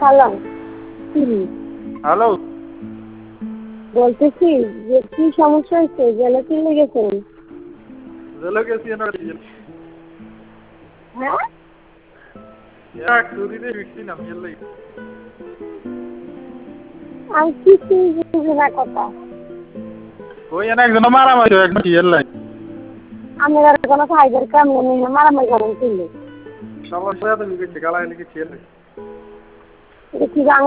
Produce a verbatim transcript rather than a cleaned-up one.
hello হুম hello বলতেছি যে কি সমস্যা হয়েছে জেলে চলে গেছেন জেলে গেছি না হ্যাঁ এক চুরিতে ফিরছি না মিললেই আমি কিছুই বুঝি না কথা ওই এনে একজন মারামারি হয়ে একদম ইয়ের লাই আমি আর কোনো ফাইবার কাম নেই না মারামারি করেন চলে সবার সাথে লিখেছি গালায় লিখেছি এর এটা কি